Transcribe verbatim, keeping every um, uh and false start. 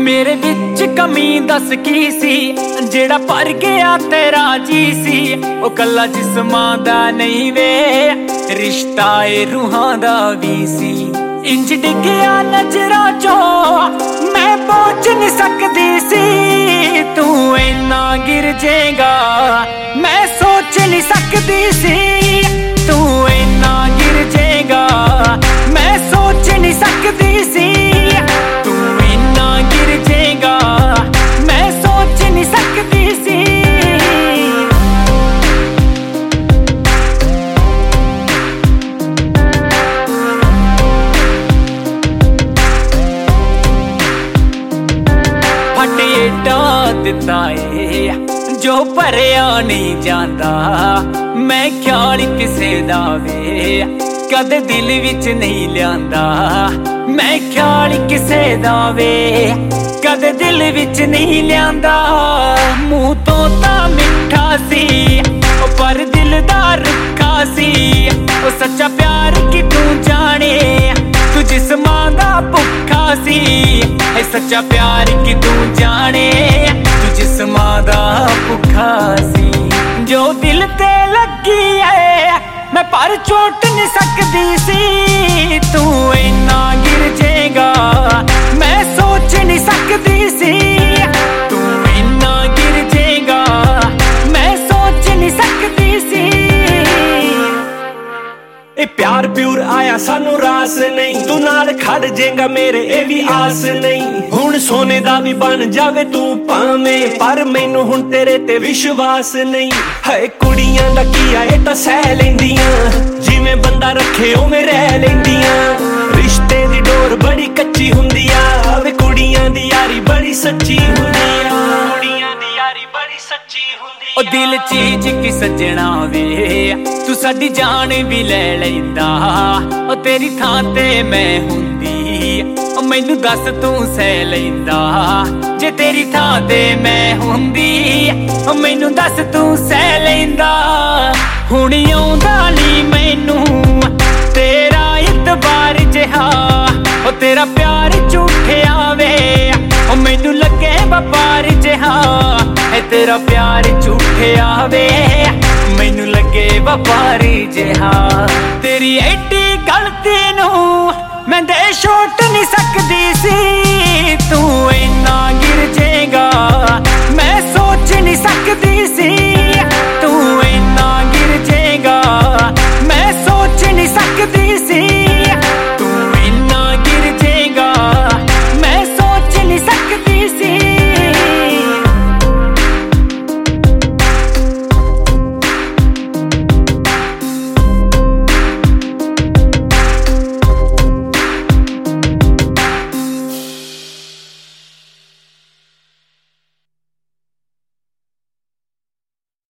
मेरे विच कमी दस की सी, जेड़ा भर गया तेरा जी सी। ओ कला जिस्मां दा नहीं वे, रिश्ता ए रूहां दा भी सी। इंज डिग्गिया नजरां चों मैं पहुंच नहीं सकदी सी। तू इन्ना गिर जाएगा मैं सोच नहीं सकदी सी। तू इन्ना गिर जाएगा मैं सोच नहीं सकदी सी। तू इन्ना गिर जाएगा मैं सोच नहीं सकदी सी। फट एडा दिता ए जो भरिया नहीं जांदा। मैं ख्याल किसे दा वे कदे दिल विच नहीं लियांदा। मैं ख्याल किसे दा वे कदे दिल विच नहीं लियांदा। मुंह तो तां मिठा सी पर दिल दा रुखा सी। ओ सच्चा प्यार कि तू जाने तू जिस्मां दा भुखा सी। ए सच्चा प्यार कि तू जाने तू जिस्मां दा भुखा सी। जो दिल ते लगी है मैं पर चोट नहीं सकदी सी। तू इन्ना गिर जाएगा मैं सोच नहीं सकदी सी। तू इन्ना गिर जाएगा मैं सोच नहीं सकदी सी। ए प्यार प्यूर आया सानू रास नहीं। तू नाल खड़ जाएगा मेरे ए भी आस नहीं। हुण सोने दा भी बन जावे तू भावें, पर मैनू हुण तेरे ते विश्वास नहीं। है कुड़ियां दा कीया ए तां सह लैंदियां, जिवें बंदा रखे उवें रह लैंदियां। रिश्ते दी डोर बड़ी कच्ची हुंदी आ, वे कुड़ियां दी यारी बड़ी सच्ची हुंदी आ। कुड़ियां दी यारी बड़ी सच्ची हुंदी आ। ओ दिल चीज की सजना वे तू साडी जान भी ले लैंदा। ओ तेरी थां ते मैं हुंदी ओ मैनू दस तू सह लैंदा। जे तेरी थां ते मैं हुंदी ओ मैनू दस तू सह लैंदा। हुण आउंदा नी मैनू तेरा इतबार जिहा। ओ तेरा प्यार झूठिया वे ओ मैनू लगे व्यापार जिहा। ए तेरा प्यार झूठिया वे मैनू लगे व्यापारी जिहा। तेरी एडी गलती नू मैं दे छोट नहीं सकदी सी। तू इन्ना